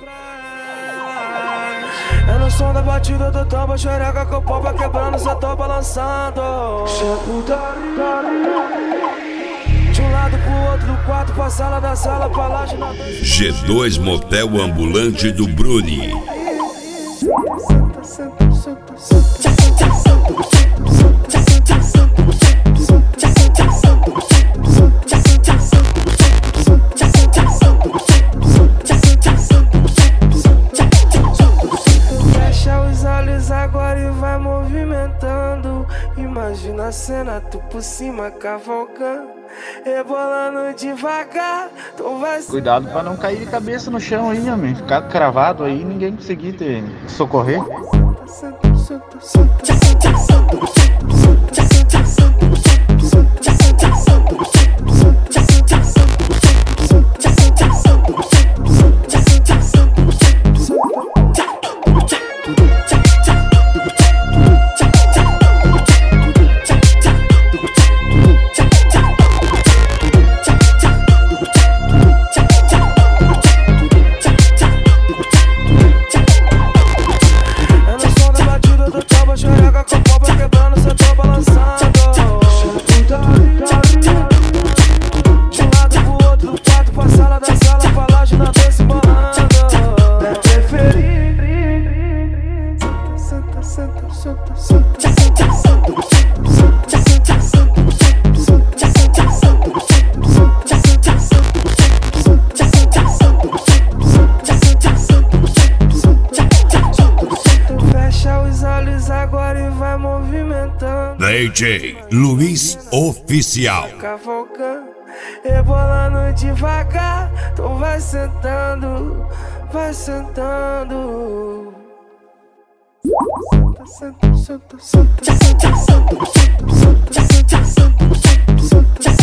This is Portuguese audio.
É no som da batida do tambo, xereca com o pau vai quebrando, cê tô balançando. De um lado pro outro do quarto, pra sala da sala, pra laje na G2 Motel Ambulante do Bruni. Fecha os olhos agora e vai movimentando. Imagina a cena, tu por cima cavalcando, rebolando devagar, tu vai... Cuidado pra não cair de cabeça no chão aí, homem. Ficar cravado aí e ninguém conseguir te socorrer. DJ Luiz Oficial. Cavalcando, rebolando devagar, tu vai sentando, vai sentando. Senta, senta, senta, senta, senta, senta, senta, senta, senta, senta.